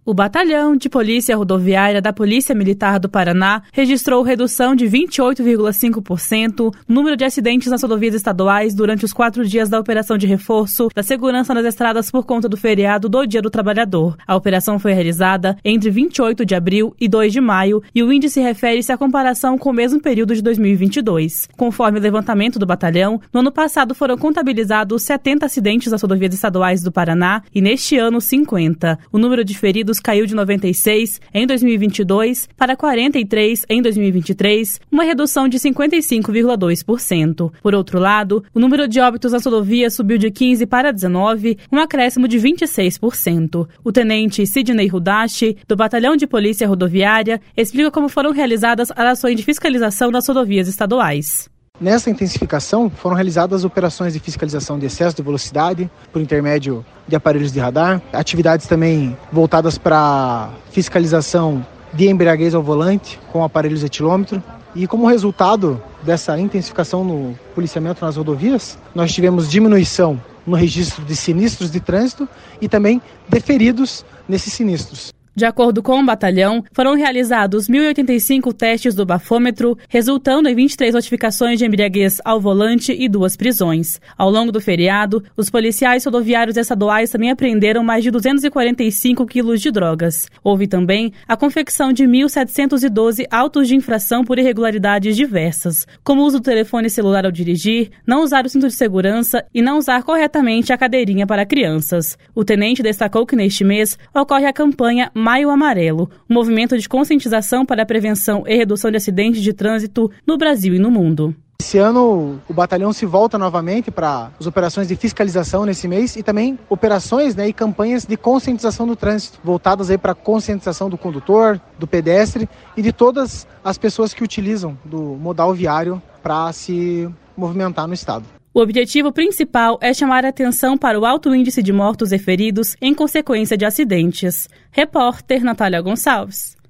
O Batalhão de Polícia Rodoviária da Polícia Militar do Paraná registrou redução de 28,5% no número de acidentes nas rodovias estaduais durante os 4 dias da operação de reforço da segurança nas estradas por conta do feriado do Dia do Trabalhador. A operação foi realizada entre 28 de abril e 2 de maio e o índice refere-se à comparação com o mesmo período de 2022. Conforme o levantamento do batalhão, no ano passado foram contabilizados 70 acidentes nas rodovias estaduais do Paraná e neste ano 50. O número de feridos caiu de 96 em 2022 para 43 em 2023, uma redução de 55,2%. Por outro lado, o número de óbitos nas rodovias subiu de 15 para 19, um acréscimo de 26%. O tenente Sidney Rudashi, do Batalhão de Polícia Rodoviária, explica como foram realizadas as ações de fiscalização nas rodovias estaduais. Nessa intensificação, foram realizadas operações de fiscalização de excesso de velocidade por intermédio de aparelhos de radar, atividades também voltadas para fiscalização de embriaguez ao volante com aparelhos etilômetro. E como resultado dessa intensificação no policiamento nas rodovias, nós tivemos diminuição no registro de sinistros de trânsito e também de feridos nesses sinistros. De acordo com o batalhão, foram realizados 1.085 testes do bafômetro, resultando em 23 notificações de embriaguez ao volante e 2 prisões. Ao longo do feriado, os policiais rodoviários estaduais também apreenderam mais de 245 quilos de drogas. Houve também a confecção de 1.712 autos de infração por irregularidades diversas, como o uso do telefone celular ao dirigir, não usar o cinto de segurança e não usar corretamente a cadeirinha para crianças. O tenente destacou que neste mês ocorre a campanha Maio Amarelo, um movimento de conscientização para a prevenção e redução de acidentes de trânsito no Brasil e no mundo. Esse ano o batalhão se volta novamente para as operações de fiscalização nesse mês e também operações e campanhas de conscientização do trânsito, voltadas para a conscientização do condutor, do pedestre e de todas as pessoas que utilizam do modal viário para se movimentar no estado. O objetivo principal é chamar a atenção para o alto índice de mortos e feridos em consequência de acidentes. Repórter Natália Gonçalves.